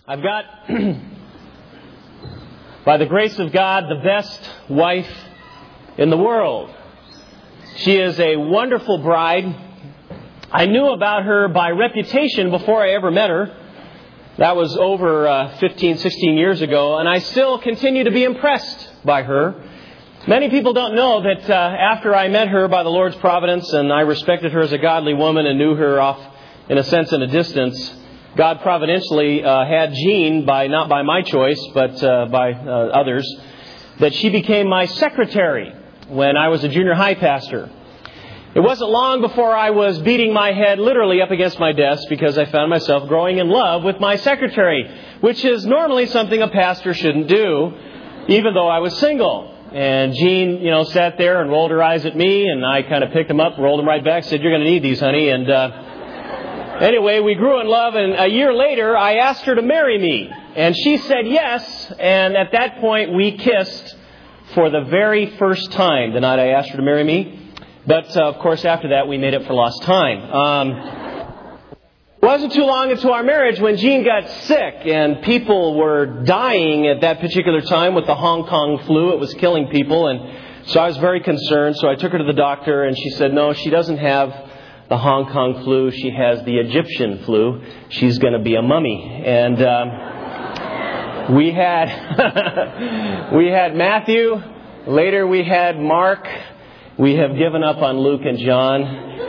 I've got, by the grace of God, the best wife in the world. She is a wonderful bride. I knew about her by reputation before I ever met her. That was over 15, 16 years ago, and I still continue to be impressed by her. Many people don't know that after I met her by the Lord's providence, and I respected her as a godly woman and knew her off, in a sense, in a distance, God providentially had Jean, not by my choice, but by others, that she became my secretary when I was a junior high pastor. It wasn't long before I was beating my head literally up against my desk because I found myself growing in love with my secretary, which is normally something a pastor shouldn't do, even though I was single. And Jean, sat there and rolled her eyes at me, and I kind of picked them up, rolled them right back, said, "You're going to need these, honey." And anyway, we grew in love, and a year later, I asked her to marry me. And she said yes, and at that point, we kissed for the very first time the night I asked her to marry me. But, of course, after that, we made up for lost time. It wasn't too long into our marriage when Jean got sick, and people were dying at that particular time with the Hong Kong flu. It was killing people, and so I was very concerned. So I took her to the doctor, and she said, no, she doesn't have the Hong Kong flu. She has the Egyptian flu. She's going to be a mummy. And we had Matthew. Later we had Mark. We have given up on Luke and John.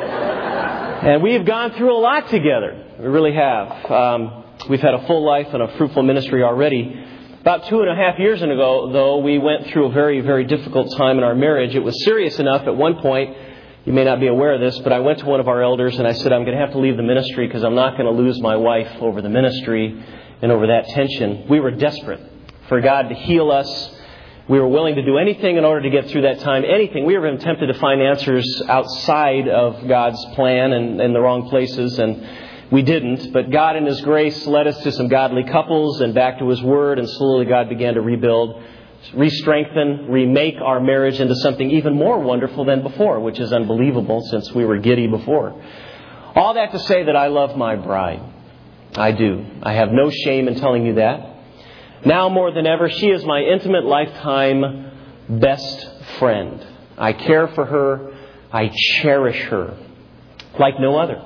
And we have gone through a lot together. We really have. We've had a full life and a fruitful ministry already. About 2.5 years ago, though, we went through a very, very difficult time in our marriage. It was serious enough at one point. You may not be aware of this, but I went to one of our elders and I said, I'm going to have to leave the ministry because I'm not going to lose my wife over the ministry and over that tension. We were desperate for God to heal us. We were willing to do anything in order to get through that time. Anything. We were even tempted to find answers outside of God's plan and in the wrong places, and we didn't. But God in His grace led us to some godly couples and back to His Word, and slowly God began to rebuild, re-strengthen, remake our marriage into something even more wonderful than before, which is unbelievable since we were giddy before. All that to say that I love my bride. I do. I have no shame in telling you that. Now more than ever, she is my intimate lifetime best friend. I care for her. I cherish her like no other.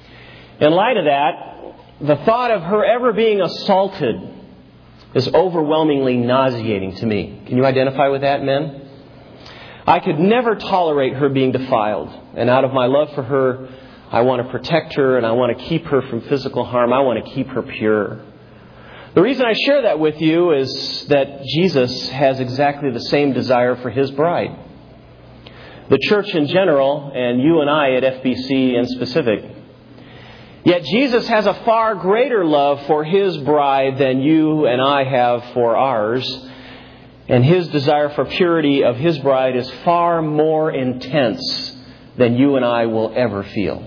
In light of that, the thought of her ever being assaulted is overwhelmingly nauseating to me. Can you identify with that, men? I could never tolerate her being defiled. And out of my love for her, I want to protect her and I want to keep her from physical harm. I want to keep her pure. The reason I share that with you is that Jesus has exactly the same desire for His bride. The church in general, and you and I at FBC in specific. Yet Jesus has a far greater love for His bride than you and I have for ours. And His desire for purity of His bride is far more intense than you and I will ever feel.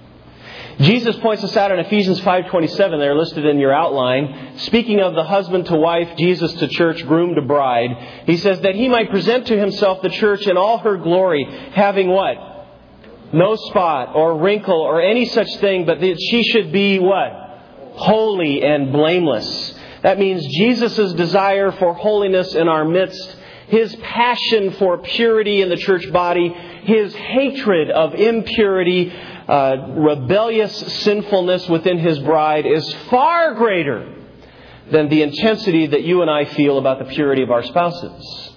Jesus points us out in Ephesians 5:27, they're listed in your outline. Speaking of the husband to wife, Jesus to church, groom to bride, He says that He might present to Himself the church in all her glory, having what? No spot or wrinkle or any such thing, but that she should be what? Holy and blameless. That means Jesus' desire for holiness in our midst, His passion for purity in the church body, His hatred of impurity, rebellious sinfulness within His bride is far greater than the intensity that you and I feel about the purity of our spouses.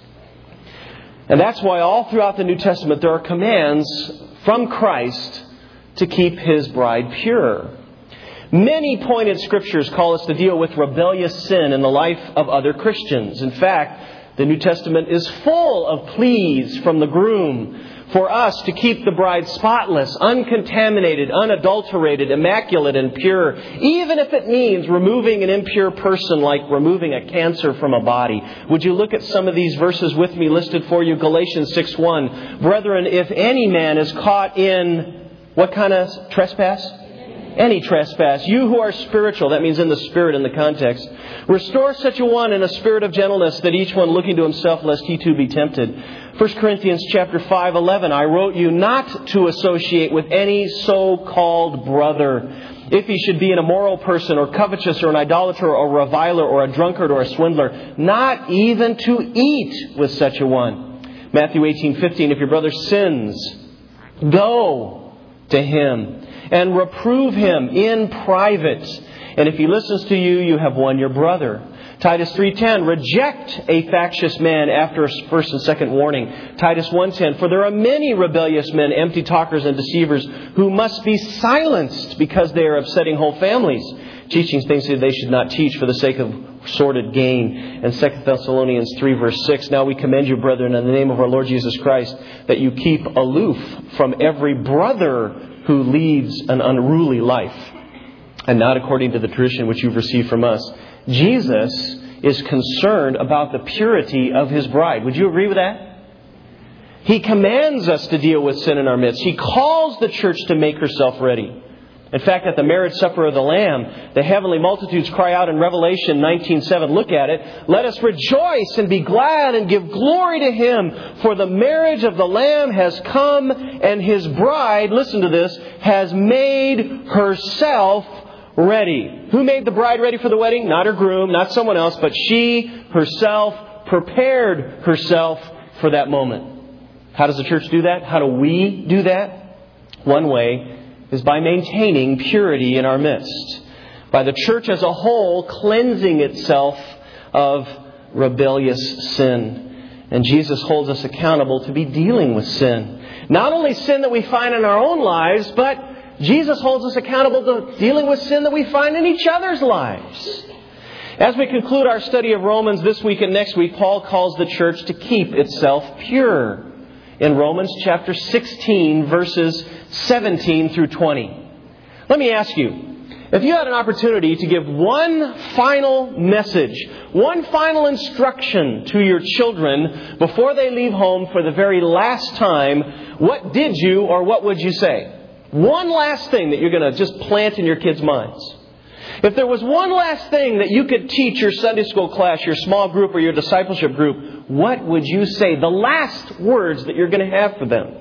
And that's why all throughout the New Testament there are commands from Christ to keep His bride pure. Many pointed scriptures call us to deal with rebellious sin in the life of other Christians. In fact, the New Testament is full of pleas from the groom for us to keep the bride spotless, uncontaminated, unadulterated, immaculate, and pure, even if it means removing an impure person like removing a cancer from a body. Would you look at some of these verses with me listed for you? Galatians 6:1. Brethren, if any man is caught in what kind of trespass? Any trespass. You who are spiritual, that means in the spirit in the context, restore such a one in a spirit of gentleness, that each one looking to himself lest he too be tempted. 1 Corinthians chapter 5:11, I wrote you not to associate with any so-called brother if he should be an immoral person or covetous or an idolater or a reviler or a drunkard or a swindler, not even to eat with such a one. Matthew 18:15, if your brother sins, go to him and reprove him in private. And if he listens to you, you have won your brother. Titus 3:10, reject a factious man after a first and second warning. Titus 1:10, for there are many rebellious men, empty talkers and deceivers, who must be silenced because they are upsetting whole families, teaching things that they should not teach for the sake of sordid gain. And 2 Thessalonians 3 verse 6, now we commend you, brethren, in the name of our Lord Jesus Christ, that you keep aloof from every brother who leads an unruly life, and not according to the tradition which you've received from us. Jesus is concerned about the purity of His bride. Would you agree with that? He commands us to deal with sin in our midst. He calls the church to make herself ready. In fact, at the marriage supper of the Lamb, the heavenly multitudes cry out in Revelation 19:7, look at it, let us rejoice and be glad and give glory to Him, for the marriage of the Lamb has come, and His bride, listen to this, has made herself ready. Who made the bride ready for the wedding? Not her groom, not someone else, but she herself prepared herself for that moment. How does the church do that? How do we do that? One way is by maintaining purity in our midst. By the church as a whole cleansing itself of rebellious sin. And Jesus holds us accountable to be dealing with sin. Not only sin that we find in our own lives, but Jesus holds us accountable to dealing with sin that we find in each other's lives. As we conclude our study of Romans this week and next week, Paul calls the church to keep itself pure. In Romans chapter 16, verses 17 through 20. Let me ask you, if you had an opportunity to give one final message, one final instruction to your children before they leave home for the very last time, what did you or what would you say? One last thing that you're going to just plant in your kids' minds. If there was one last thing that you could teach your Sunday school class, your small group, or your discipleship group, what would you say? The last words that you're going to have for them.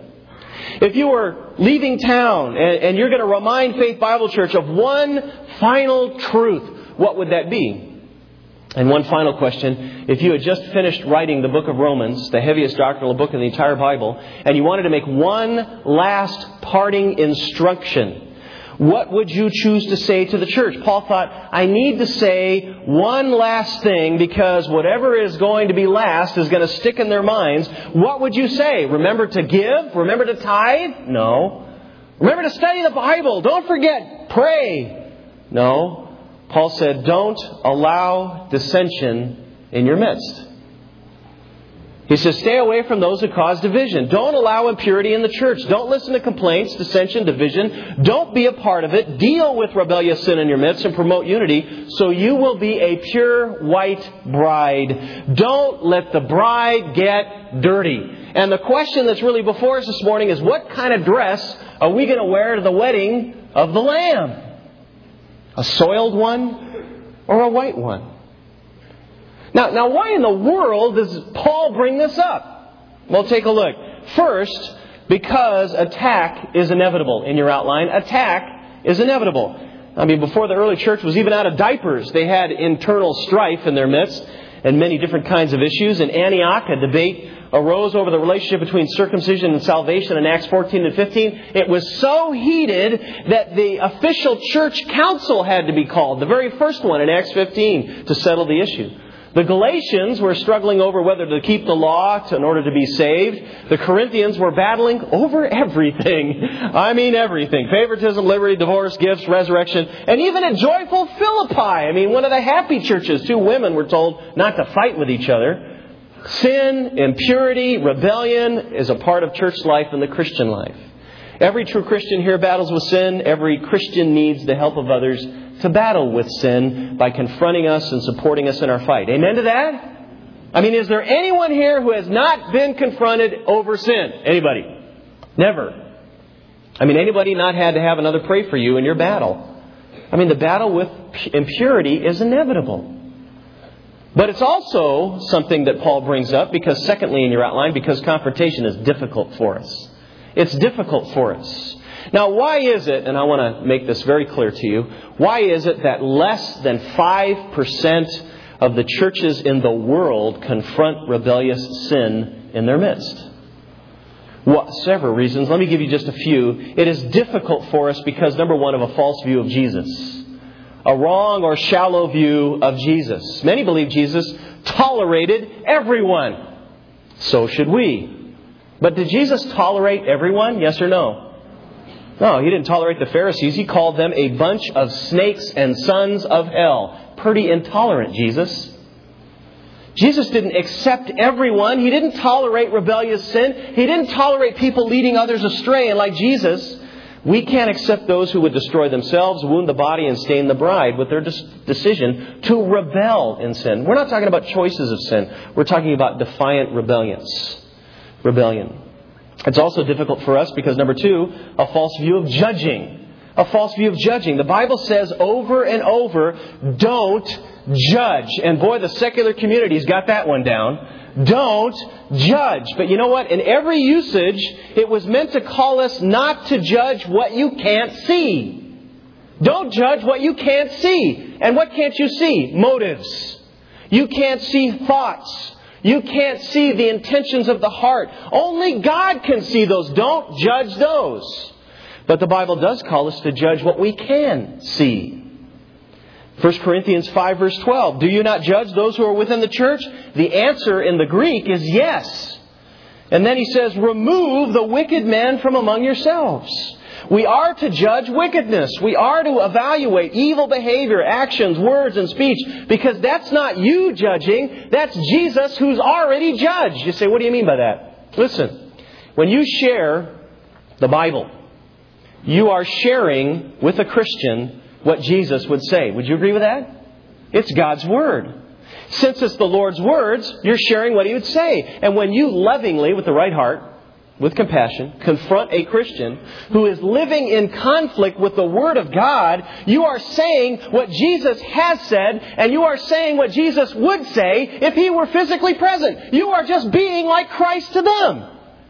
If you were leaving town and you're going to remind Faith Bible Church of one final truth, what would that be? And one final question. If you had just finished writing the book of Romans, the heaviest doctrinal book in the entire Bible, and you wanted to make one last parting instruction, what would you choose to say to the church? Paul thought, I need to say one last thing because whatever is going to be last is going to stick in their minds. What would you say? Remember to give? Remember to tithe? No. Remember to study the Bible. Don't forget, pray. No. Paul said, don't allow dissension in your midst. He says, stay away from those who cause division. Don't allow impurity in the church. Don't listen to complaints, dissension, division. Don't be a part of it. Deal with rebellious sin in your midst and promote unity so you will be a pure white bride. Don't let the bride get dirty. And the question that's really before us this morning is, what kind of dress are we going to wear to the wedding of the Lamb? A soiled one or a white one? Now, why in the world does Paul bring this up? Well, take a look. First, because attack is inevitable. In your outline, attack is inevitable. I mean, before the early church was even out of diapers, they had internal strife in their midst and many different kinds of issues. In Antioch, a debate arose over the relationship between circumcision and salvation in Acts 14 and 15. It was so heated that the official church council had to be called, the very first one in Acts 15, to settle the issue. The Galatians were struggling over whether to keep the law in order to be saved. The Corinthians were battling over everything. I mean everything. Favoritism, liberty, divorce, gifts, resurrection. And even at joyful Philippi, I mean one of the happy churches, 2 women were told not to fight with each other. Sin, impurity, rebellion is a part of church life and the Christian life. Every true Christian here battles with sin. Every Christian needs the help of others to battle with sin by confronting us and supporting us in our fight. Amen to that? I mean, is there anyone here who has not been confronted over sin? Anybody? Never. I mean, anybody not had to have another pray for you in your battle? I mean, the battle with impurity is inevitable. But it's also something that Paul brings up because, secondly, in your outline, because confrontation is difficult for us. It's difficult for us. Now, why is it, and I want to make this very clear to you, why is it that less than 5% of the churches in the world confront rebellious sin in their midst? Well, several reasons. Let me give you just a few. It is difficult for us because, number one, of a false view of Jesus. A wrong or shallow view of Jesus. Many believe Jesus tolerated everyone. So should we. But did Jesus tolerate everyone? Yes or no? No, He didn't tolerate the Pharisees. He called them a bunch of snakes and sons of hell. Pretty intolerant, Jesus. Jesus didn't accept everyone. He didn't tolerate rebellious sin. He didn't tolerate people leading others astray. And like Jesus, we can't accept those who would destroy themselves, wound the body, and stain the bride with their decision to rebel in sin. We're not talking about choices of sin. We're talking about defiant rebellion. It's also difficult for us because, number two, a false view of judging. A false view of judging. The Bible says over and over, don't judge. And boy, the secular community's got that one down. Don't judge. But you know what? In every usage, it was meant to call us not to judge what you can't see. Don't judge what you can't see. And what can't you see? Motives. You can't see thoughts. You can't see the intentions of the heart. Only God can see those. Don't judge those. But the Bible does call us to judge what we can see. 1 Corinthians 5 verse 12. Do you not judge those who are within the church? The answer in the Greek is yes. And then he says, remove the wicked man from among yourselves. We are to judge wickedness. We are to evaluate evil behavior, actions, words, and speech. Because that's not you judging. That's Jesus who's already judged. You say, what do you mean by that? Listen, when you share the Bible, you are sharing with a Christian what Jesus would say. Would you agree with that? It's God's Word. Since it's the Lord's words, you're sharing what He would say. And when you lovingly, with the right heart, with compassion, confront a Christian who is living in conflict with the Word of God, you are saying what Jesus has said, and you are saying what Jesus would say if He were physically present. You are just being like Christ to them.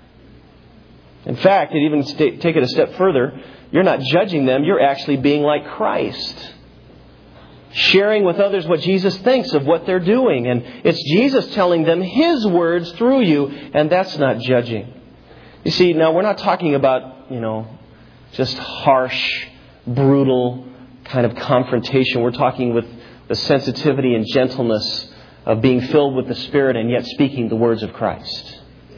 In fact, it even take it a step further. You're not judging them. You're actually being like Christ. Sharing with others what Jesus thinks of what they're doing. And it's Jesus telling them His words through you. And that's not judging. You see, now we're not talking about, just harsh, brutal kind of confrontation. We're talking with the sensitivity and gentleness of being filled with the Spirit and yet speaking the words of Christ.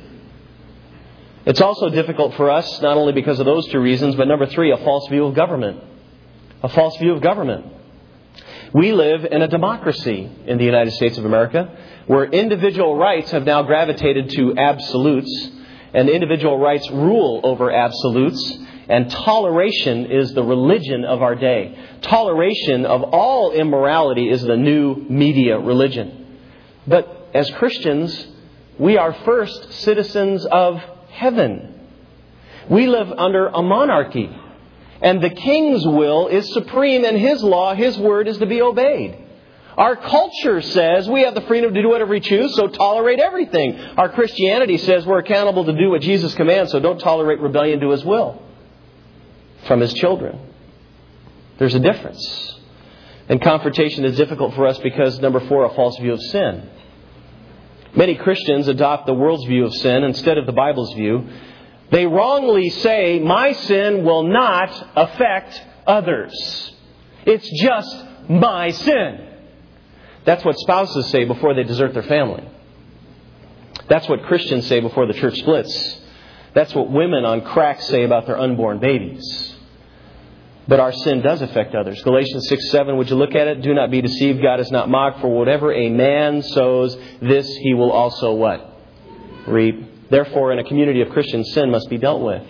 It's also difficult for us, not only because of those two reasons, but number three, a false view of government. A false view of government. We live in a democracy in the United States of America where individual rights have now gravitated to absolutes, and individual rights rule over absolutes, and toleration is the religion of our day. Toleration of all immorality is the new media religion. But as Christians, we are first citizens of heaven. We live under a monarchy. And the king's will is supreme, and his law, his word, is to be obeyed. Our culture says we have the freedom to do whatever we choose, so tolerate everything. Our Christianity says we're accountable to do what Jesus commands, so don't tolerate rebellion to His will from His children. There's a difference. And confrontation is difficult for us because, number four, a false view of sin. Many Christians adopt the world's view of sin instead of the Bible's view. They wrongly say, my sin will not affect others. It's just my sin. That's what spouses say before they desert their family. That's what Christians say before the church splits. That's what women on crack say about their unborn babies. But our sin does affect others. Galatians 6:7, would you look at it? Do not be deceived. God is not mocked. For whatever a man sows, this he will also what? Reap. Therefore, in a community of Christians, sin must be dealt with.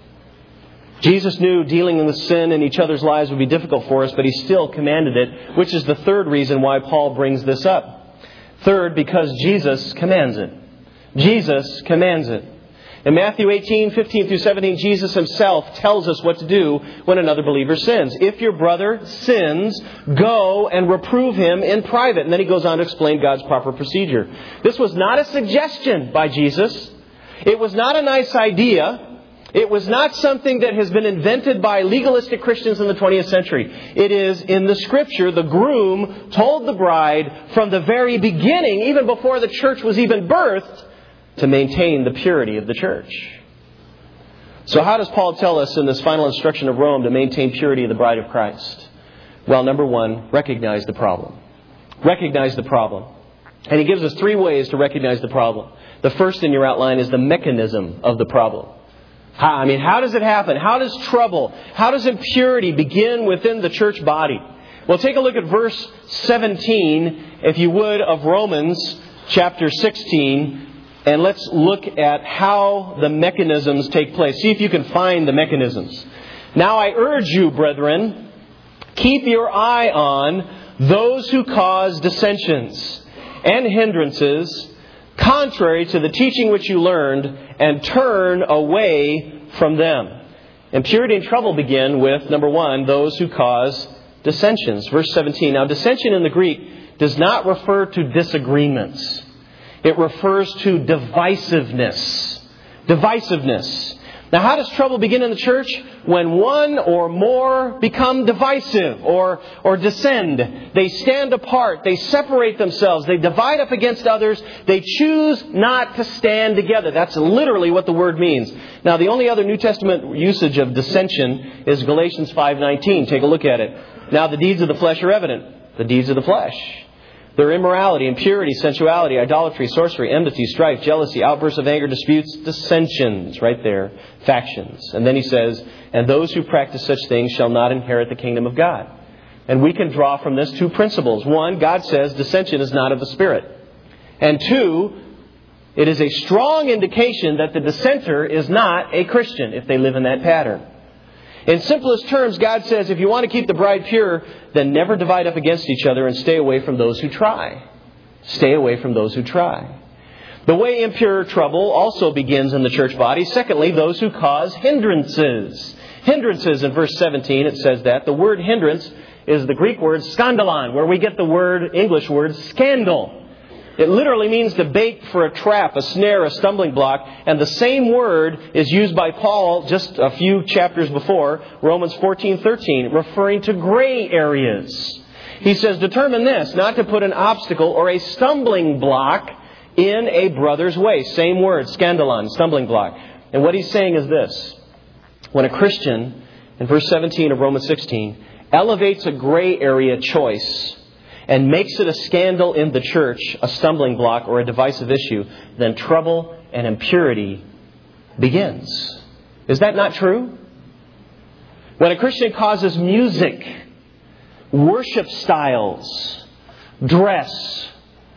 Jesus knew dealing with sin in each other's lives would be difficult for us, but He still commanded it, which is the third reason why Paul brings this up. Third, because Jesus commands it. Jesus commands it. In Matthew 18:15-17, Jesus Himself tells us what to do when another believer sins. If your brother sins, go and reprove him in private. And then He goes on to explain God's proper procedure. This was not a suggestion by Jesus. It was not a nice idea. It was not something that has been invented by legalistic Christians in the 20th century. It is in the Scripture. The groom told the bride from the very beginning, even before the church was even birthed, to maintain the purity of the church. So how does Paul tell us in this final instruction of Rome to maintain purity of the bride of Christ? Well, number one, recognize the problem. Recognize the problem. And he gives us 3 ways to recognize the problem. The first in your outline is the mechanism of the problem. How does it happen? How does trouble, how does impurity begin within the church body? Well, take a look at verse 17, if you would, of Romans chapter 16. And let's look at how the mechanisms take place. See if you can find the mechanisms. Now I urge you, brethren, keep your eye on those who cause dissensions and hindrances, contrary to the teaching which you learned, and turn away from them. Impurity and trouble begin with, number one, those who cause dissensions. Verse 17. Now, dissension in the Greek does not refer to disagreements. It refers to divisiveness. Divisiveness. Now, how does trouble begin in the church? When one or more become divisive or dissent. They stand apart. They separate themselves. They divide up against others. They choose not to stand together. That's literally what the word means. Now, the only other New Testament usage of dissension is Galatians 5:19. Take a look at it. Now, the deeds of the flesh are evident. The deeds of the flesh. Their immorality, impurity, sensuality, idolatry, sorcery, enmity, strife, jealousy, outbursts of anger, disputes, dissensions, right there, factions. And then he says, and those who practice such things shall not inherit the kingdom of God. And we can draw from this 2 principles. 1, God says dissension is not of the Spirit. And 2, it is a strong indication that the dissenter is not a Christian if they live in that pattern. In simplest terms, God says, if you want to keep the bride pure, then never divide up against each other and stay away from those who try. Stay away from those who try. The way impure trouble also begins in the church body. Secondly, those who cause hindrances. Hindrances in verse 17, it says that. The word hindrance is the Greek word skandalon, where we get the English word scandal. It literally means to bait for a trap, a snare, a stumbling block. And the same word is used by Paul just a few chapters before, Romans 14:13, referring to gray areas. He says, determine this, not to put an obstacle or a stumbling block in a brother's way. Same word, skandalon, stumbling block. And what he's saying is this. When a Christian, in verse 17 of Romans 16, elevates a gray area choice and makes it a scandal in the church, a stumbling block or a divisive issue, then trouble and impurity begins. Is that not true? When a Christian causes music, worship styles, dress,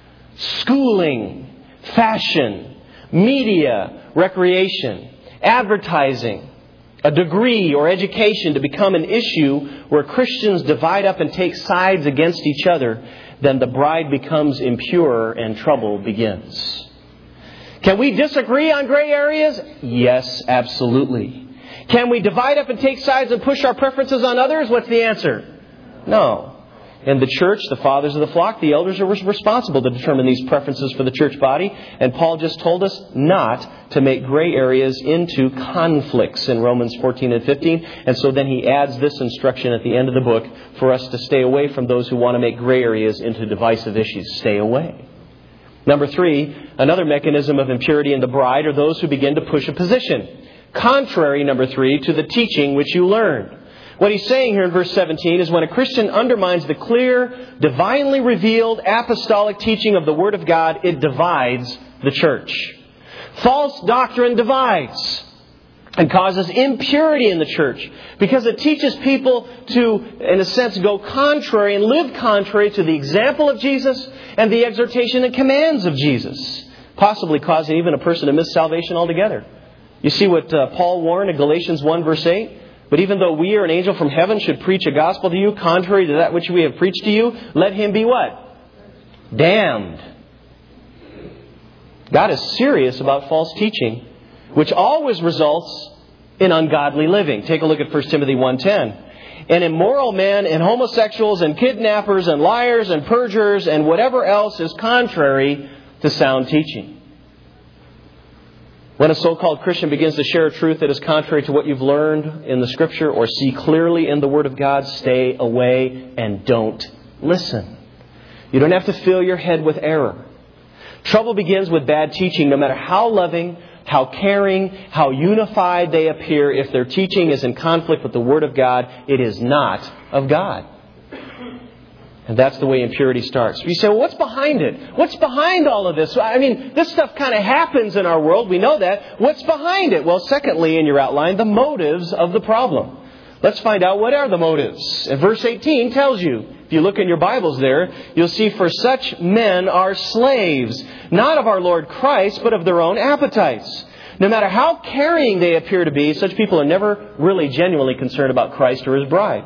schooling, fashion, media, recreation, advertising, a degree or education to become an issue where Christians divide up and take sides against each other, then the bride becomes impure and trouble begins. Can we disagree on gray areas? Yes, absolutely. Can we divide up and take sides and push our preferences on others? What's the answer? No. In the church, the fathers of the flock, the elders are responsible to determine these preferences for the church body. And Paul just told us not to make gray areas into conflicts in Romans 14 and 15. And so then he adds this instruction at the end of the book for us to stay away from those who want to make gray areas into divisive issues. Stay away. Number 3, another mechanism of impurity in the bride are those who begin to push a position. Contrary, number 3, to the teaching which you learned. What he's saying here in verse 17 is when a Christian undermines the clear, divinely revealed apostolic teaching of the Word of God, it divides the church. False doctrine divides and causes impurity in the church because it teaches people to, in a sense, go contrary and live contrary to the example of Jesus and the exhortation and commands of Jesus, possibly causing even a person to miss salvation altogether. You see what Paul warned in Galatians 1 verse 8? But even though we or an angel from heaven should preach a gospel to you, contrary to that which we have preached to you, let him be what? Damned. God is serious about false teaching, which always results in ungodly living. Take a look at 1 Timothy 1:10. And immoral men and homosexuals and kidnappers and liars and perjurers and whatever else is contrary to sound teaching. When a so-called Christian begins to share a truth that is contrary to what you've learned in the Scripture or see clearly in the Word of God, stay away and don't listen. You don't have to fill your head with error. Trouble begins with bad teaching, no matter how loving, how caring, how unified they appear. If their teaching is in conflict with the Word of God, it is not of God. And that's the way impurity starts. You say, well, what's behind it? What's behind all of this? I mean, this stuff kind of happens in our world. We know that. What's behind it? Well, secondly, in your outline, the motives of the problem. Let's find out what are the motives. And verse 18 tells you. If you look in your Bibles there, you'll see, for such men are slaves, not of our Lord Christ, but of their own appetites. No matter how caring they appear to be, such people are never really genuinely concerned about Christ or His bride.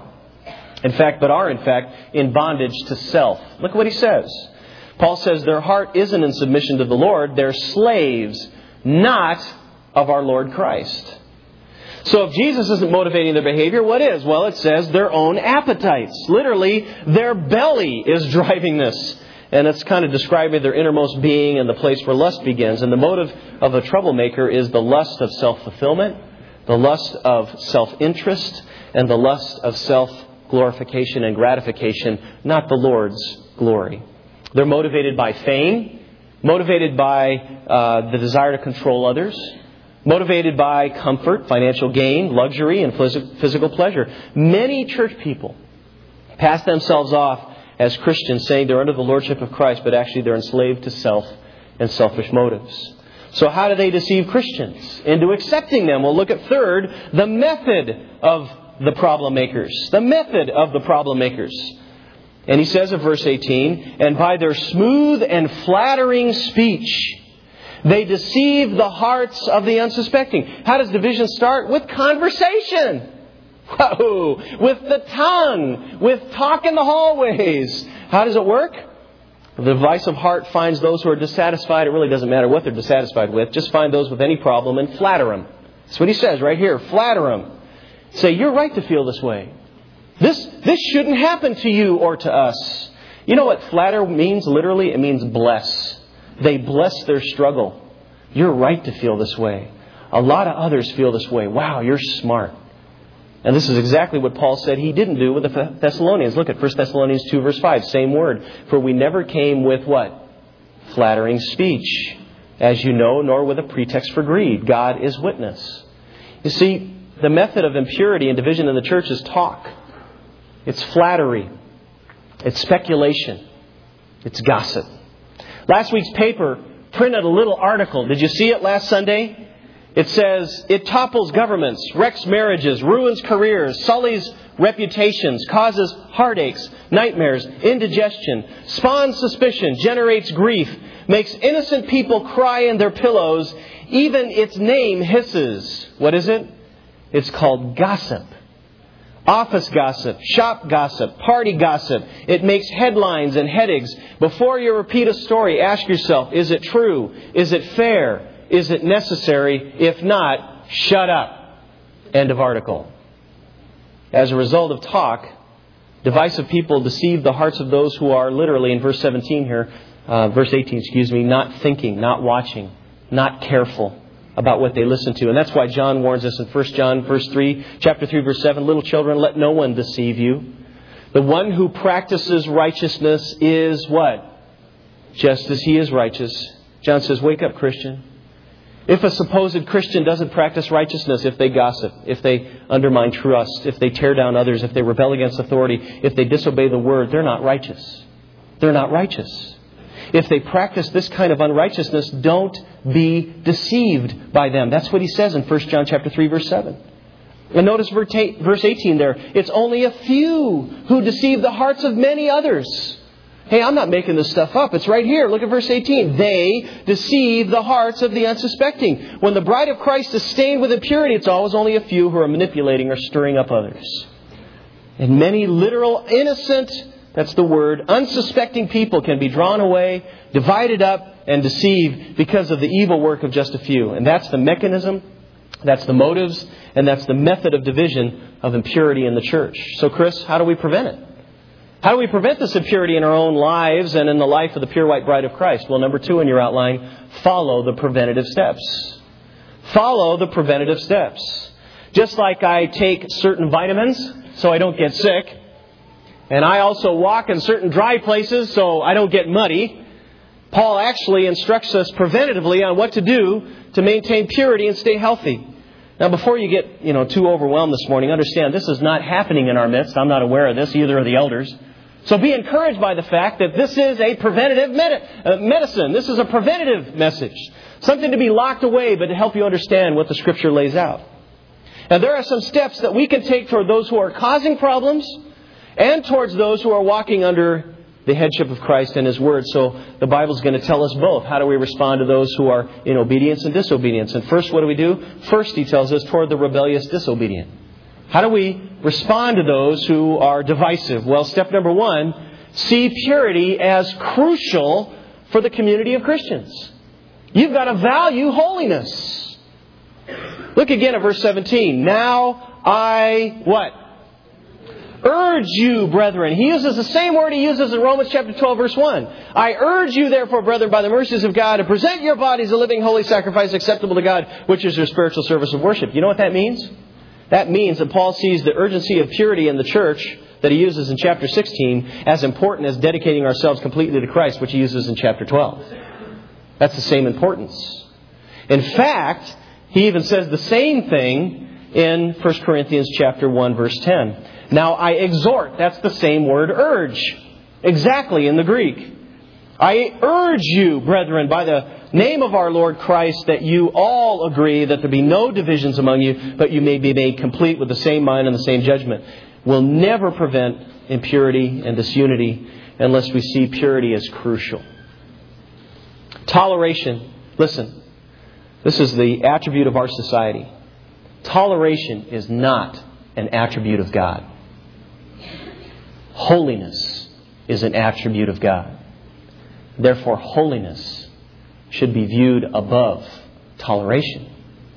But are in fact in bondage to self. Look what he says. Paul says their heart isn't in submission to the Lord. They're slaves, not of our Lord Christ. So if Jesus isn't motivating their behavior, what is? Well, it says their own appetites. Literally, their belly is driving this. And it's kind of describing their innermost being and the place where lust begins. And the motive of a troublemaker is the lust of self-fulfillment, the lust of self-interest, and the lust of self-glorification and gratification, not the Lord's glory. They're motivated by fame, motivated by the desire to control others, motivated by comfort, financial gain, luxury, and physical pleasure. Many church people pass themselves off as Christians, saying they're under the lordship of Christ, but actually they're enslaved to self and selfish motives. So how do they deceive Christians into accepting them? Well, look at third, the method of the problem makers. The method of the problem makers. And he says in verse 18, and by their smooth and flattering speech, they deceive the hearts of the unsuspecting. How does division start? With conversation. Whoa! With the tongue. With talk in the hallways. How does it work? The divisive heart finds those who are dissatisfied. It really doesn't matter what they're dissatisfied with. Just find those with any problem and flatter them. That's what he says right here. Flatter them. Say, you're right to feel this way. This shouldn't happen to you or to us. You know what flatter means literally? It means bless. They bless their struggle. You're right to feel this way. A lot of others feel this way. Wow, you're smart. And this is exactly what Paul said he didn't do with the Thessalonians. Look at 1 Thessalonians 2 verse 5. Same word. For we never came with what? Flattering speech. As you know, nor with a pretext for greed. God is witness. You see, the method of impurity and division in the church is talk. It's flattery. It's speculation. It's gossip. Last week's paper printed a little article. Did you see it last Sunday? It says, it topples governments, wrecks marriages, ruins careers, sullies reputations, causes heartaches, nightmares, indigestion, spawns suspicion, generates grief, makes innocent people cry in their pillows. Even its name hisses. What is it? It's called gossip. Office gossip, shop gossip, party gossip. It makes headlines and headaches. Before you repeat a story, ask yourself, is it true? Is it fair? Is it necessary? If not, shut up. End of article. As a result of talk, divisive people deceive the hearts of those who are literally, in verse 18, not thinking, not watching, not careful about what they listen to. And that's why John warns us in 1 John chapter 3, verse 7, little children, let no one deceive you. The one who practices righteousness is what? Just as he is righteous. John says, wake up, Christian. If a supposed Christian doesn't practice righteousness, if they gossip, if they undermine trust, if they tear down others, if they rebel against authority, if they disobey the word, they're not righteous. They're not righteous. If they practice this kind of unrighteousness, don't be deceived by them. That's what he says in 1 John chapter 3, verse 7. And notice verse 18 there. It's only a few who deceive the hearts of many others. Hey, I'm not making this stuff up. It's right here. Look at verse 18. They deceive the hearts of the unsuspecting. When the bride of Christ is stained with impurity, it's always only a few who are manipulating or stirring up others. And many literal, innocent, that's the word, unsuspecting people can be drawn away, divided up, and deceived because of the evil work of just a few. And that's the mechanism, that's the motives, and that's the method of division of impurity in the church. So, Chris, how do we prevent it? How do we prevent this impurity in our own lives and in the life of the pure white bride of Christ? Well, number 2 in your outline, follow the preventative steps. Follow the preventative steps. Just like I take certain vitamins so I don't get sick, and I also walk in certain dry places so I don't get muddy, Paul actually instructs us preventatively on what to do to maintain purity and stay healthy. Now, before you get too overwhelmed this morning, understand this is not happening in our midst. I'm not aware of this. Either are the elders. So be encouraged by the fact that this is a preventative medicine. This is a preventative message. Something to be locked away, but to help you understand what the Scripture lays out. And there are some steps that we can take toward those who are causing problems and towards those who are walking under the headship of Christ and His Word. So the Bible's going to tell us both. How do we respond to those who are in obedience and disobedience? And first, what do we do? First, he tells us, toward the rebellious disobedient. How do we respond to those who are divisive? Well, step number 1, see purity as crucial for the community of Christians. You've got to value holiness. Look again at verse 17. Now I, what? Urge you, brethren. He uses the same word he uses in Romans chapter 12, verse 1. I urge you, therefore, brethren, by the mercies of God, to present your bodies a living, holy sacrifice acceptable to God, which is your spiritual service of worship. You know what that means? That means that Paul sees the urgency of purity in the church that he uses in chapter 16 as important as dedicating ourselves completely to Christ, which he uses in chapter 12. That's the same importance. In fact, he even says the same thing in 1 Corinthians chapter 1, verse 10. Now I exhort, that's the same word urge, exactly in the Greek. I urge you, brethren, by the name of our Lord Christ, that you all agree that there be no divisions among you, but you may be made complete with the same mind and the same judgment. We'll never prevent impurity and disunity unless we see purity as crucial. Toleration. Listen, this is the attribute of our society. Toleration is not an attribute of God. Holiness is an attribute of God. Therefore, holiness should be viewed above toleration.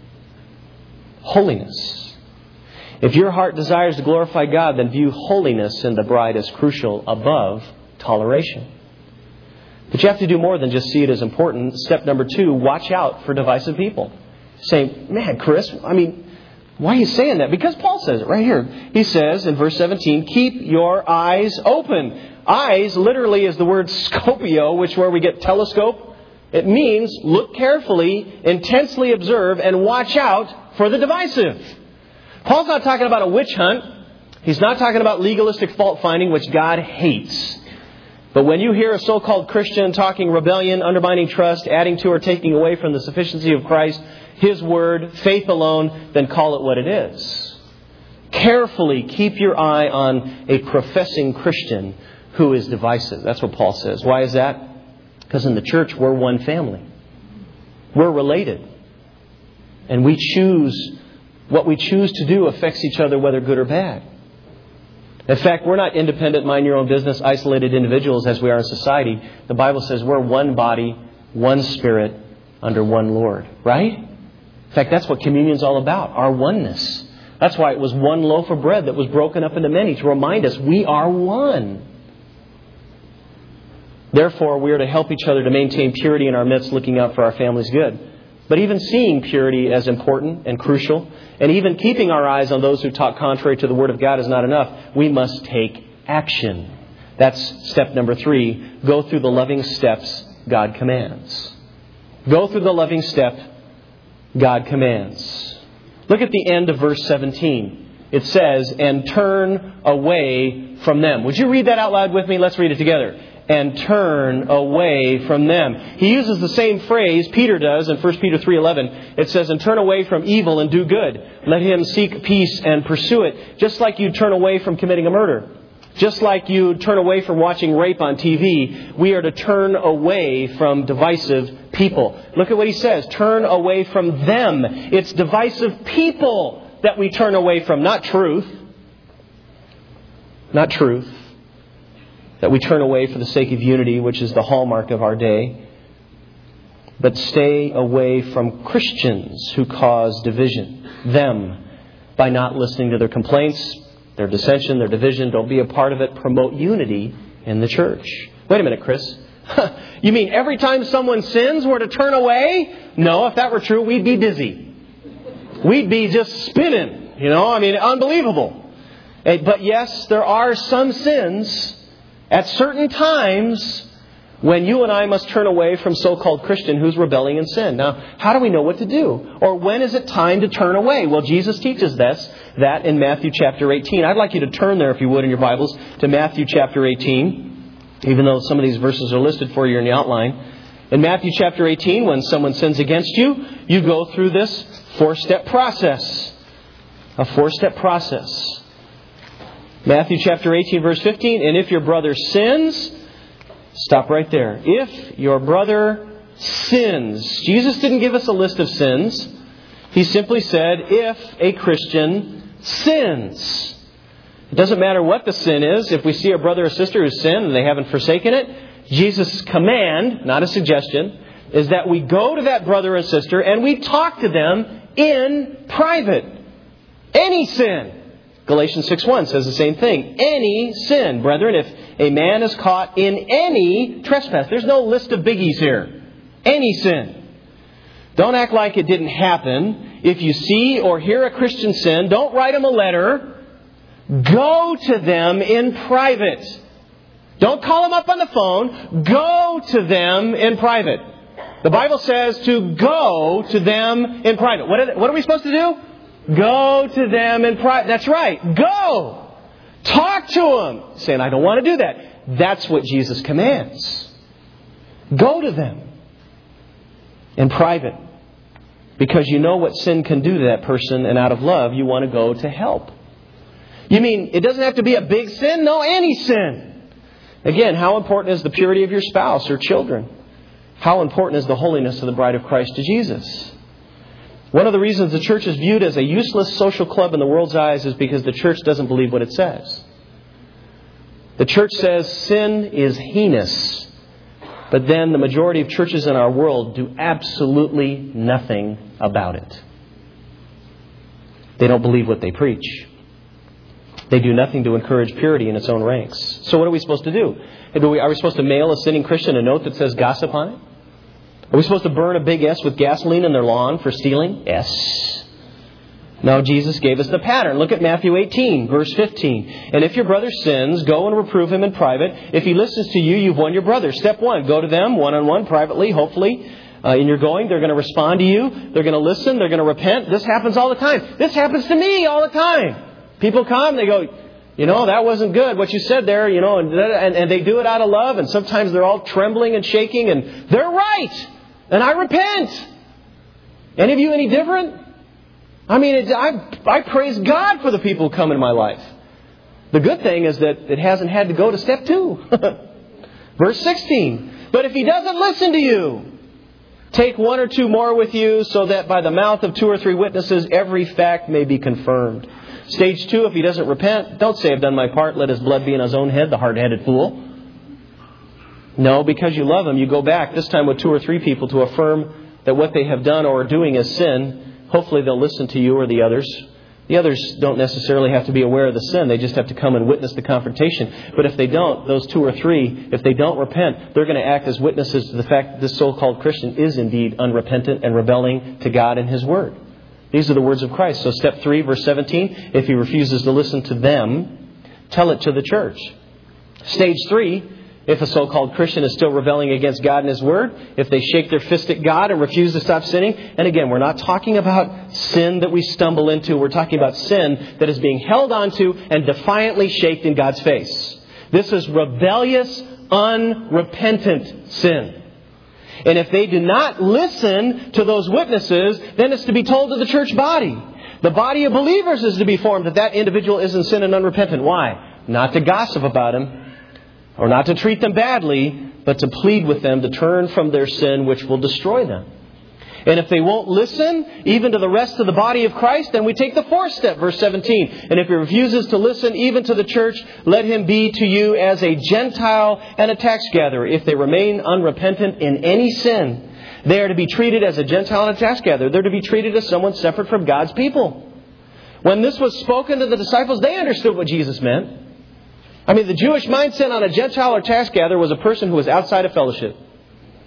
Holiness. If your heart desires to glorify God, then view holiness in the bride as crucial above toleration. But you have to do more than just see it as important. Step number 2, watch out for divisive people. Saying, man, Chris, why are you saying that? Because Paul says it right here. He says in verse 17, keep your eyes open. Eyes literally is the word scopio, which is where we get telescope. It means look carefully, intensely observe, and watch out for the divisive. Paul's not talking about a witch hunt. He's not talking about legalistic fault finding, which God hates. But when you hear a so-called Christian talking rebellion, undermining trust, adding to or taking away from the sufficiency of Christ, His Word, faith alone, then call it what it is. Carefully keep your eye on a professing Christian who is divisive. That's what Paul says. Why is that? Because in the church, we're one family. We're related. And we choose, what we choose to do affects each other, whether good or bad. In fact, we're not independent, mind your own business, isolated individuals as we are in society. The Bible says we're one body, one Spirit, under one Lord. Right? In fact, that's what communion's all about, our oneness. That's why it was one loaf of bread that was broken up into many to remind us we are one. Therefore, we are to help each other to maintain purity in our midst, looking out for our family's good. But even seeing purity as important and crucial, and even keeping our eyes on those who talk contrary to the Word of God is not enough. We must take action. That's step number 3. Go through the loving steps God commands. Go through the loving step God commands. Look at the end of verse 17. It says, and turn away from them. Would you read that out loud with me? Let's read it together. And turn away from them. He uses the same phrase Peter does in 1 Peter 3:11. It says, and turn away from evil and do good. Let him seek peace and pursue it. Just like you turn away from committing a murder. Just like you turn away from watching rape on TV, we are to turn away from divisive people. Look at what he says. Turn away from them. It's divisive people that we turn away from, not truth. Not truth. That we turn away for the sake of unity, which is the hallmark of our day. But stay away from Christians who cause division. Them. By not listening to their complaints, their dissension, their division. Don't be a part of it. Promote unity in the church. Wait a minute, Chris. You mean every time someone sins, we're to turn away? No, if that were true, we'd be busy. we'd be just spinning. Unbelievable. But yes, there are some sins at certain times when you and I must turn away from so-called Christian who's rebelling in sin. Now, how do we know what to do? Or when is it time to turn away? Well, Jesus teaches that in Matthew chapter 18. I'd like you to turn there, if you would, in your Bibles, to Matthew chapter 18, even though some of these verses are listed for you in the outline. In Matthew chapter 18, when someone sins against you, you go through this four-step process. A four-step process. Matthew chapter 18, verse 15, and if your brother sins... Stop right there. If your brother sins. Jesus didn't give us a list of sins. He simply said, if a Christian sins. It doesn't matter what the sin is. If we see a brother or sister who's sinned and they haven't forsaken it, Jesus' command, not a suggestion, is that we go to that brother and sister and we talk to them in private. Any sin. Galatians 6:1 says the same thing. Any sin. Brethren, if a man is caught in any trespass. There's no list of biggies here. Any sin. Don't act like it didn't happen. If you see or hear a Christian sin, don't write them a letter. Go to them in private. Don't call them up on the phone. Go to them in private. The Bible says to go to them in private. What are we supposed to do? Go to them in private. That's right. Go. Talk to them. Saying, I don't want to do that. That's what Jesus commands. Go to them in private. Because you know what sin can do to that person, and out of love, you want to go to help. You mean, it doesn't have to be a big sin? No, any sin. Again, how important is the purity of your spouse or children? How important is the holiness of the bride of Christ to Jesus? One of the reasons the church is viewed as a useless social club in the world's eyes is because the church doesn't believe what it says. The church says sin is heinous. But then the majority of churches in our world do absolutely nothing about it. They don't believe what they preach. They do nothing to encourage purity in its own ranks. So what are we supposed to do? Are we supposed to mail a sinning Christian a note that says gossip on it? Are we supposed to burn a big S with gasoline in their lawn for stealing? S. No, Jesus gave us the pattern. Look at Matthew 18, verse 15. And if your brother sins, go and reprove him in private. If he listens to you, you've won your brother. Step one, go to them one-on-one, privately, hopefully. In your going, they're going to respond to you. They're going to listen. They're going to repent. This happens all the time. This happens to me all the time. People come, they go, that wasn't good, what you said there, and they do it out of love. And sometimes they're all trembling and shaking, and they're right. And I repent. Any of you any different? I praise God for the people who come in my life. The good thing is that it hasn't had to go to step 2. Verse 16. But if he doesn't listen to you, take 1 or 2 more with you, so that by the mouth of 2 or 3 witnesses every fact may be confirmed. Stage 2, if he doesn't repent, don't say I've done my part, let his blood be in his own head, the hard-headed fool. No, because you love them, you go back, this time with 2 or 3 people, to affirm that what they have done or are doing is sin. Hopefully they'll listen to you or the others. The others don't necessarily have to be aware of the sin. They just have to come and witness the confrontation. But if they don't, those 2 or 3, if they don't repent, they're going to act as witnesses to the fact that this so-called Christian is indeed unrepentant and rebelling to God and His Word. These are the words of Christ. So step 3, verse 17, if he refuses to listen to them, tell it to the church. Stage 3, if a so-called Christian is still rebelling against God and His Word, if they shake their fist at God and refuse to stop sinning, and again, we're not talking about sin that we stumble into, we're talking about sin that is being held onto and defiantly shaked in God's face. This is rebellious, unrepentant sin. And if they do not listen to those witnesses, then it's to be told to the church body. The body of believers is to be formed that individual is in sin and unrepentant. Why? Not to gossip about him, or not to treat them badly, but to plead with them to turn from their sin, which will destroy them. And if they won't listen, even to the rest of the body of Christ, then we take the 4th step, verse 17. And if he refuses to listen even to the church, let him be to you as a Gentile and a tax gatherer. If they remain unrepentant in any sin, they are to be treated as a Gentile and a tax gatherer. They're to be treated as someone separate from God's people. When this was spoken to the disciples, they understood what Jesus meant. The Jewish mindset on a Gentile or tax gatherer was a person who was outside of fellowship.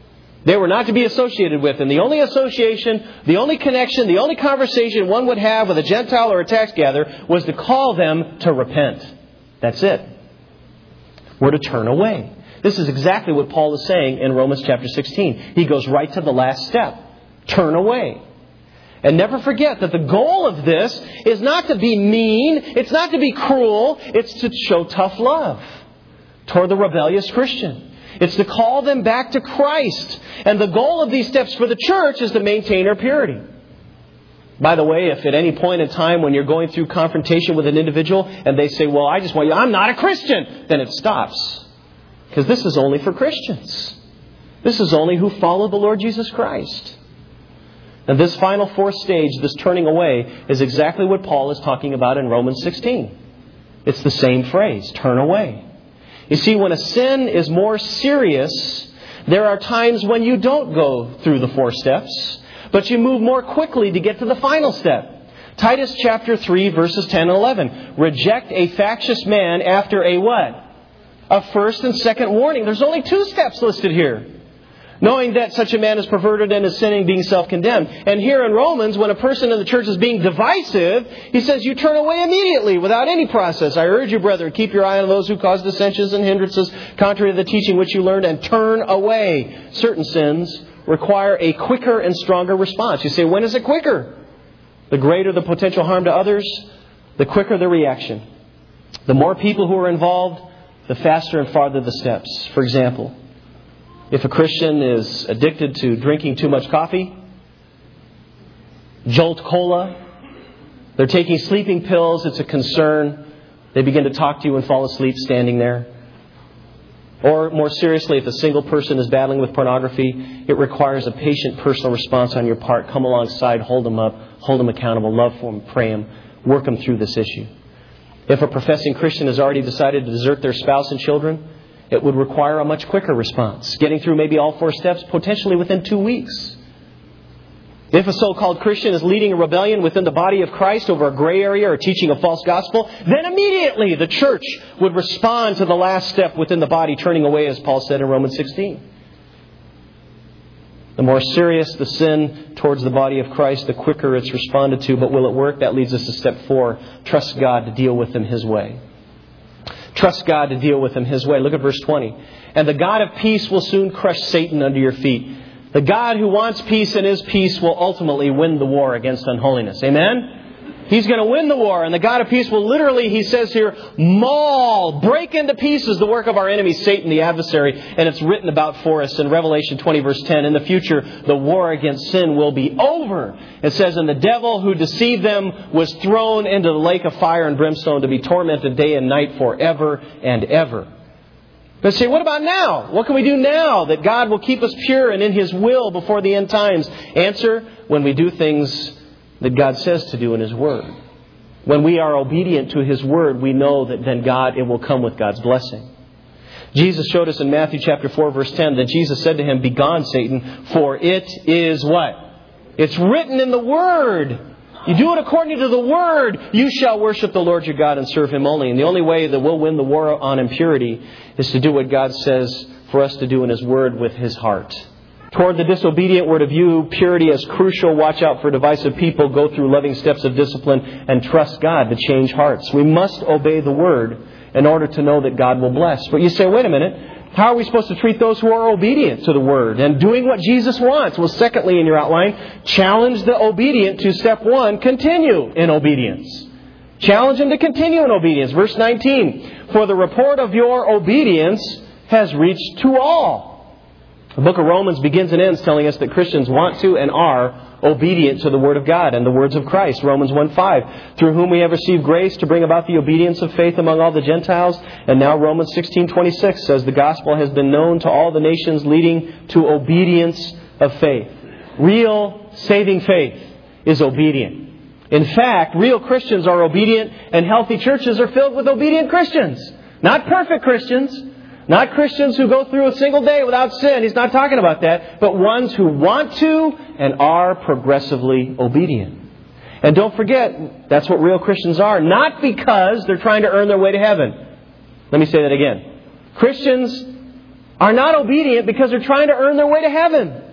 They were not to be associated with. And the only association, the only connection, the only conversation one would have with a Gentile or a tax gatherer was to call them to repent. That's it. We're to turn away. This is exactly what Paul is saying in Romans chapter 16. He goes right to the last step. Turn away. And never forget that the goal of this is not to be mean. It's not to be cruel. It's to show tough love toward the rebellious Christian. It's to call them back to Christ. And the goal of these steps for the church is to maintain her purity. By the way, if at any point in time when you're going through confrontation with an individual and they say, well, I just want you, I'm not a Christian, then it stops. Because this is only for Christians. This is only who follow the Lord Jesus Christ. And this final fourth stage, this turning away, is exactly what Paul is talking about in Romans 16. It's the same phrase, turn away. You see, when a sin is more serious, there are times when you don't go through the 4 steps, but you move more quickly to get to the final step. Titus chapter 3, verses 10 and 11. Reject a factious man after a what? A first and second warning. There's only 2 steps listed here. Knowing that such a man is perverted and is sinning, being self-condemned. And here in Romans, when a person in the church is being divisive, he says you turn away immediately without any process. I urge you, brethren, keep your eye on those who cause dissensions and hindrances contrary to the teaching which you learned, and turn away. Certain sins require a quicker and stronger response. You say, when is it quicker? The greater the potential harm to others, the quicker the reaction. The more people who are involved, the faster and farther the steps. For example, if a Christian is addicted to drinking too much coffee, Jolt Cola, they're taking sleeping pills, it's a concern. They begin to talk to you and fall asleep standing there. Or more seriously, if a single person is battling with pornography, it requires a patient personal response on your part. Come alongside, hold them up, hold them accountable, love for them, pray them, work them through this issue. If a professing Christian has already decided to desert their spouse and children, it would require a much quicker response, getting through maybe all 4 steps, potentially within 2 weeks. If a so-called Christian is leading a rebellion within the body of Christ over a gray area or teaching a false gospel, then immediately the church would respond to the last step within the body, turning away, as Paul said in Romans 16. The more serious the sin towards the body of Christ, the quicker it's responded to. But will it work? That leads us to step 4. Trust God to deal with them His way. Trust God to deal with them His way. Look at verse 20. And the God of peace will soon crush Satan under your feet. The God who wants peace and is peace will ultimately win the war against unholiness. Amen? He's going to win the war. And the God of peace will literally, he says here, maul, break into pieces the work of our enemy, Satan, the adversary. And it's written about for us in Revelation 20, verse 10. In the future, the war against sin will be over. It says, and the devil who deceived them was thrown into the lake of fire and brimstone to be tormented day and night forever and ever. But say, what about now? What can we do now that God will keep us pure and in His will before the end times? Answer, when we do things that God says to do in His Word. When we are obedient to His Word, we know that then it will come with God's blessing. Jesus showed us in Matthew chapter 4, verse 10, that Jesus said to him, begone, Satan, for it is what? It's written in the Word. You do it according to the Word. You shall worship the Lord your God and serve Him only. And the only way that we'll win the war on impurity is to do what God says for us to do in His Word with His heart. Toward the disobedient, we're to view purity as crucial. Watch out for divisive people. Go through loving steps of discipline and trust God to change hearts. We must obey the Word in order to know that God will bless. But you say, wait a minute. How are we supposed to treat those who are obedient to the Word and doing what Jesus wants? Well, secondly, in your outline, challenge the obedient to step 1, continue in obedience. Challenge them to continue in obedience. Verse 19, for the report of your obedience has reached to all. The book of Romans begins and ends telling us that Christians want to and are obedient to the Word of God and the words of Christ. Romans 1:5, through whom we have received grace to bring about the obedience of faith among all the Gentiles. And now Romans 16:26 says the gospel has been known to all the nations, leading to obedience of faith. Real saving faith is obedient. In fact, real Christians are obedient, and healthy churches are filled with obedient Christians. Not perfect Christians. Not Christians who go through a single day without sin. He's not talking about that. But ones who want to and are progressively obedient. And don't forget, that's what real Christians are. Not because they're trying to earn their way to heaven. Let me say that again. Christians are not obedient because they're trying to earn their way to heaven.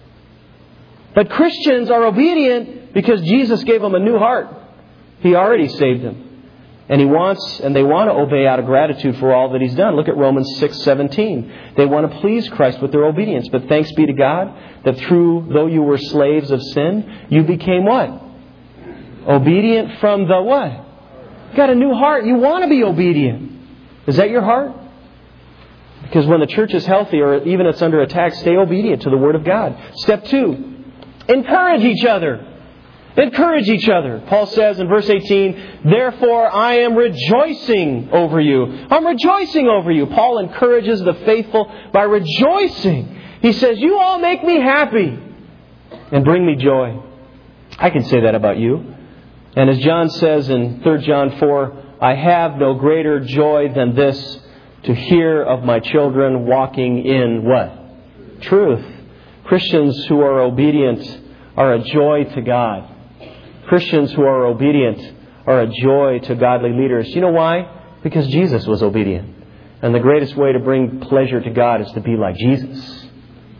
But Christians are obedient because Jesus gave them a new heart. He already saved them. And they want to obey out of gratitude for all that He's done. Look at Romans 6:17. They want to please Christ with their obedience. But thanks be to God that though you were slaves of sin, you became what? Obedient from the what? You got a new heart. You want to be obedient. Is that your heart? Because when the church is healthy or even it's under attack, stay obedient to the Word of God. Step 2, encourage each other. Encourage each other. Paul says in verse 18, therefore I am rejoicing over you. I'm rejoicing over you. Paul encourages the faithful by rejoicing. He says, you all make me happy and bring me joy. I can say that about you. And as John says in 3 John 4, I have no greater joy than this, to hear of my children walking in what? Truth. Christians who are obedient are a joy to God. Christians who are obedient are a joy to godly leaders. You know why? Because Jesus was obedient. And the greatest way to bring pleasure to God is to be like Jesus.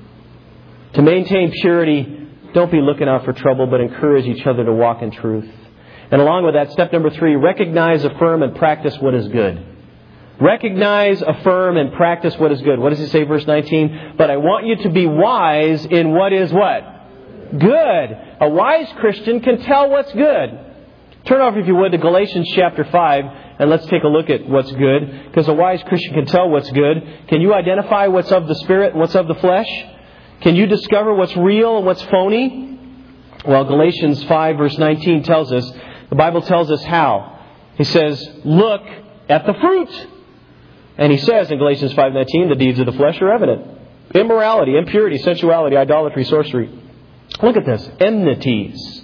To maintain purity, don't be looking out for trouble, but encourage each other to walk in truth. And along with that, step number 3, recognize, affirm, and practice what is good. Recognize, affirm, and practice what is good. What does He say, verse 19? But I want you to be wise in what is what? Good. A wise Christian can tell what's good. Turn over, if you would, to Galatians chapter 5, and let's take a look at what's good. Because a wise Christian can tell what's good. Can you identify what's of the Spirit and what's of the flesh? Can you discover what's real and what's phony? Well, Galatians 5 verse 19 tells us, the Bible tells us how. He says, look at the fruit. And he says in Galatians 5:19, the deeds of the flesh are evident. Immorality, impurity, sensuality, idolatry, sorcery. Look at this. Enmities,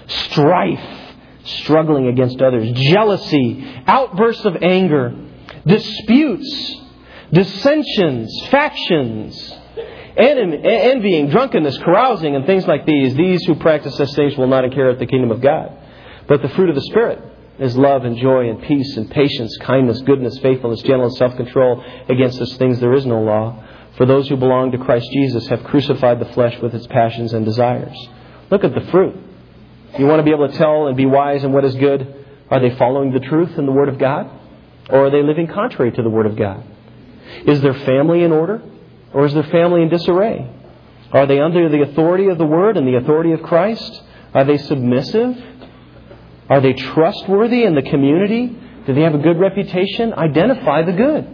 strife, struggling against others, jealousy, outbursts of anger, disputes, dissensions, factions, envying, drunkenness, carousing, and things like these. These who practice such things will not inherit the kingdom of God. But the fruit of the Spirit is love and joy and peace and patience, kindness, goodness, faithfulness, gentleness, self-control. Against such things there is no law. For those who belong to Christ Jesus have crucified the flesh with its passions and desires. Look at the fruit. You want to be able to tell and be wise in what is good. Are they following the truth in the Word of God? Or are they living contrary to the Word of God? Is their family in order? Or is their family in disarray? Are they under the authority of the Word and the authority of Christ? Are they submissive? Are they trustworthy in the community? Do they have a good reputation? Identify the good.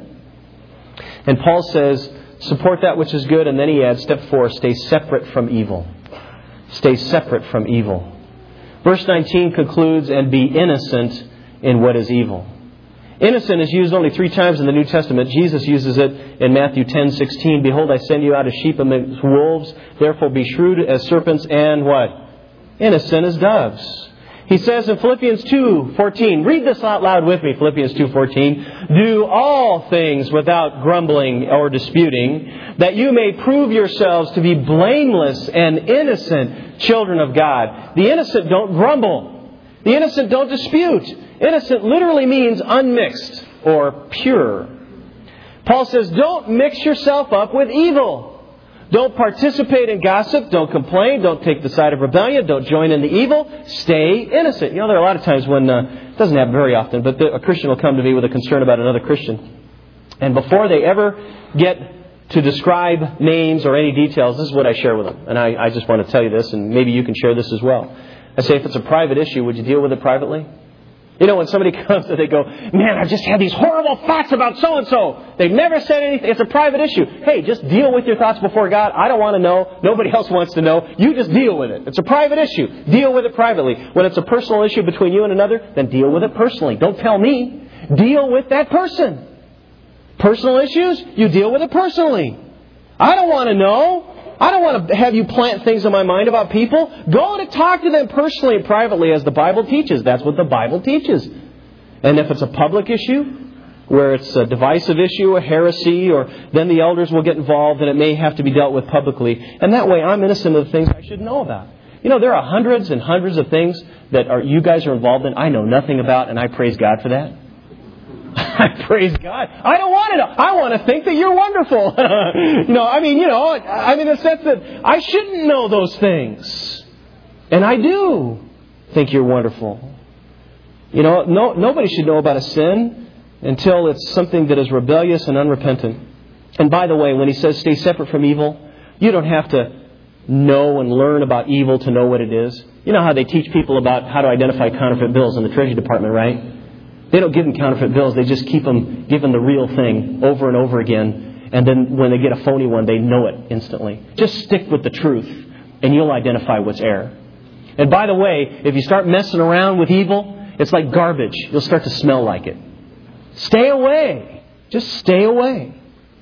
And Paul says, support that which is good. And then he adds, step 4, stay separate from evil. Stay separate from evil. Verse 19 concludes, and be innocent in what is evil. Innocent is used only 3 times in the New Testament. Jesus uses it in Matthew 10:16. Behold, I send you out as sheep amidst wolves. Therefore be shrewd as serpents and what? Innocent as doves. He says in Philippians 2:14, read this out loud with me, Philippians 2:14. Do all things without grumbling or disputing, that you may prove yourselves to be blameless and innocent children of God. The innocent don't grumble. The innocent don't dispute. Innocent literally means unmixed or pure. Paul says, don't mix yourself up with evil. Don't participate in gossip. Don't complain. Don't take the side of rebellion. Don't join in the evil. Stay innocent. You know, there are a lot of times when, it doesn't happen very often, but a Christian will come to me with a concern about another Christian. And before they ever get to describe names or any details, this is what I share with them. And I just want to tell you this, and maybe you can share this as well. I say, if it's a private issue, would you deal with it privately? You know, when somebody comes and they go, man, I've just had these horrible thoughts about so-and-so. They've never said anything. It's a private issue. Hey, just deal with your thoughts before God. I don't want to know. Nobody else wants to know. You just deal with it. It's a private issue. Deal with it privately. When it's a personal issue between you and another, then deal with it personally. Don't tell me. Deal with that person. Personal issues, you deal with it personally. I don't want to know. I don't want to have you plant things in my mind about people. Go to talk to them personally and privately as the Bible teaches. That's what the Bible teaches. And if it's a public issue, where it's a divisive issue, a heresy, or then the elders will get involved and it may have to be dealt with publicly. And that way I'm innocent of the things I should know about. You know, there are hundreds and hundreds of things that you guys are involved in I know nothing about, and I praise God for that. I praise God. I don't want to know. I want to think that you're wonderful. In the sense that I shouldn't know those things. And I do think you're wonderful. Nobody should know about a sin until it's something that is rebellious and unrepentant. And by the way, when he says stay separate from evil, you don't have to know and learn about evil to know what it is. You know how they teach people about how to identify counterfeit bills in the Treasury Department, right? They don't give them counterfeit bills. They just keep them giving the real thing over and over again. And then when they get a phony one, they know it instantly. Just stick with the truth and you'll identify what's error. And by the way, if you start messing around with evil, it's like garbage. You'll start to smell like it. Stay away. Just stay away.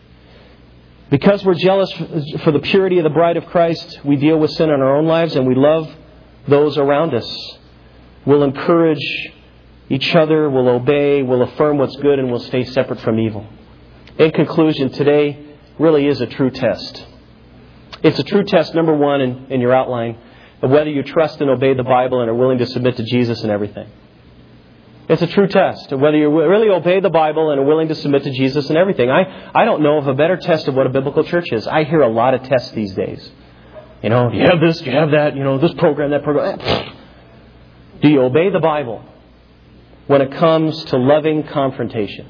Because we're jealous for the purity of the bride of Christ, we deal with sin in our own lives and we love those around us. We'll encourage each other, we'll obey, we'll affirm what's good, and we'll stay separate from evil. In conclusion, today really is a true test. It's a true test, number one, in your outline, of whether you trust and obey the Bible and are willing to submit to Jesus in everything. It's a true test of whether you really obey the Bible and are willing to submit to Jesus in everything. I don't know of a better test of what a biblical church is. I hear a lot of tests these days. Do you have this? Do you have that? This program, that program. Do you obey the Bible when it comes to loving confrontation?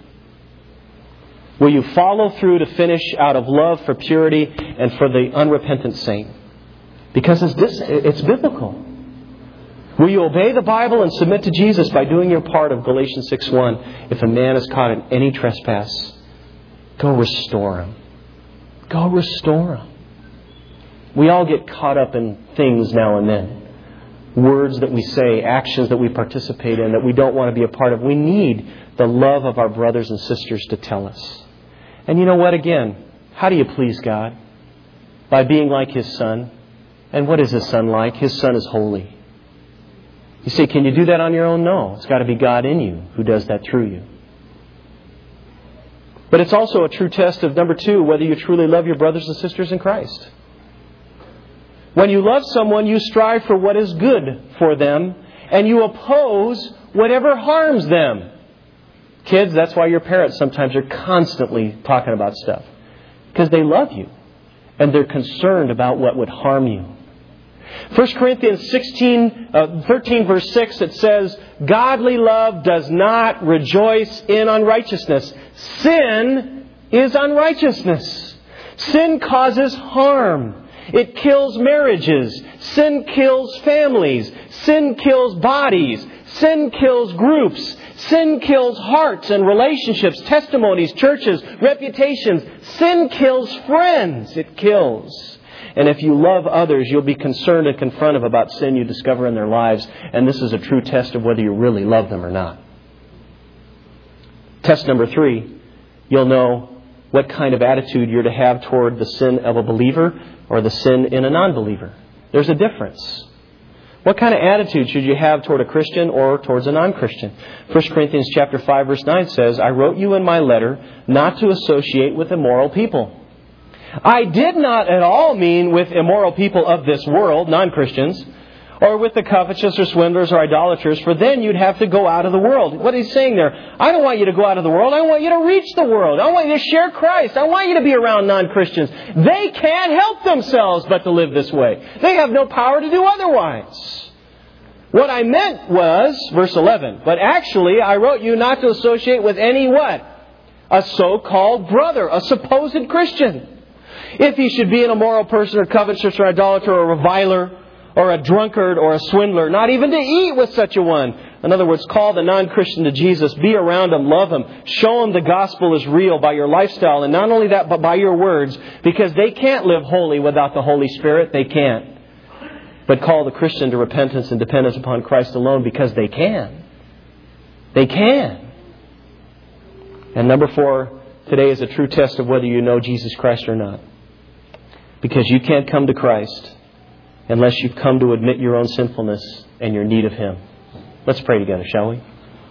Will you follow through to finish out of love for purity and for the unrepentant saint? Because it's biblical. Will you obey the Bible and submit to Jesus by doing your part of Galatians 6:1? If a man is caught in any trespass, go restore him. Go restore him. We all get caught up in things now and then. Words that we say, actions that we participate in that we don't want to be a part of. We need the love of our brothers and sisters to tell us. And you know what? Again, how do you please God? By being like His Son. And what is His Son like? His Son is holy. You say, can you do that on your own? No. It's got to be God in you who does that through you. But it's also a true test of, number two, whether you truly love your brothers and sisters in Christ. When you love someone, you strive for what is good for them, and you oppose whatever harms them. Kids, that's why your parents sometimes are constantly talking about stuff. Because they love you, and they're concerned about what would harm you. 1 Corinthians 13 verse 6, it says, godly love does not rejoice in unrighteousness. Sin is unrighteousness. Sin causes harm. It kills marriages. Sin kills families. Sin kills bodies. Sin kills groups. Sin kills hearts and relationships, testimonies, churches, reputations. Sin kills friends. It kills. And if you love others, you'll be concerned and confrontive about sin you discover in their lives. And this is a true test of whether you really love them or not. Test number 3, you'll know what kind of attitude you're to have toward the sin of a believer or the sin in a non-believer. There's a difference. What kind of attitude should you have toward a Christian or towards a non-Christian? 1 Corinthians chapter 5 verse 9 says, I wrote you in my letter not to associate with immoral people. I did not at all mean with immoral people of this world, non-Christians, or with the covetous or swindlers or idolaters, for then you'd have to go out of the world. What he's saying there, I don't want you to go out of the world. I want you to reach the world. I want you to share Christ. I want you to be around non-Christians. They can't help themselves but to live this way. They have no power to do otherwise. What I meant was, verse 11, but actually I wrote you not to associate with any what? A so-called brother, a supposed Christian. If he should be an immoral person or covetous or idolater or a reviler or a drunkard or a swindler, not even to eat with such a one. In other words, call the non-Christian to Jesus. Be around him. Love him. Show him the gospel is real by your lifestyle. And not only that, but by your words. Because they can't live holy without the Holy Spirit. They can't. But call the Christian to repentance and dependence upon Christ alone because they can. They can. And number 4, today is a true test of whether you know Jesus Christ or not. Because you can't come to Christ unless you've come to admit your own sinfulness and your need of Him. Let's pray together, shall we?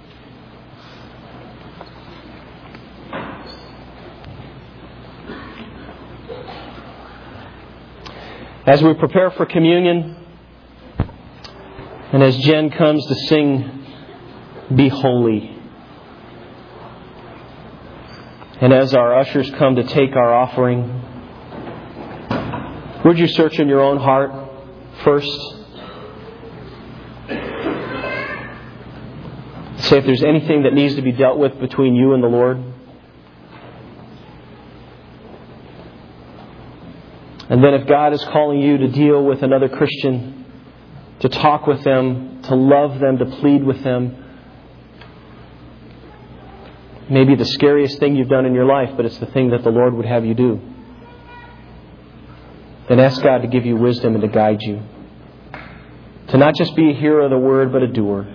As we prepare for communion, and as Jen comes to sing, Be Holy, And as our ushers come to take our offering, would you search in your own heart first? Say if there's anything that needs to be dealt with between you and the Lord. And then if God is calling you to deal with another Christian, to talk with them, to love them, to plead with them, maybe the scariest thing you've done in your life, but it's the thing that the Lord would have you do, then ask God to give you wisdom and to guide you. To not just be a hearer of the word, but a doer.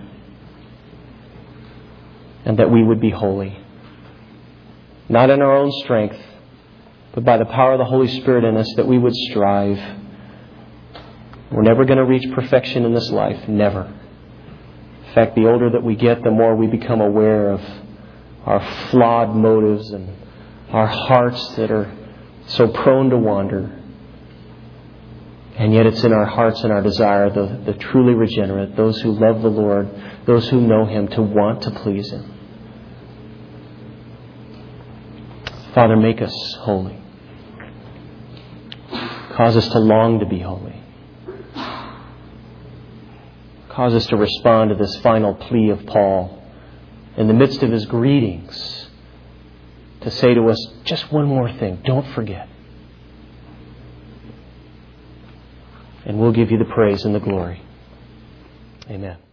And that we would be holy. Not in our own strength, but by the power of the Holy Spirit in us, that we would strive. We're never going to reach perfection in this life. Never. In fact, the older that we get, the more we become aware of our flawed motives and our hearts that are so prone to wander. And yet it's in our hearts and our desire, the truly regenerate, those who love the Lord, those who know Him, to want to please Him. Father, make us holy. Cause us to long to be holy. Cause us to respond to this final plea of Paul in the midst of his greetings, to say to us just one more thing: don't forget. And we'll give you the praise and the glory. Amen.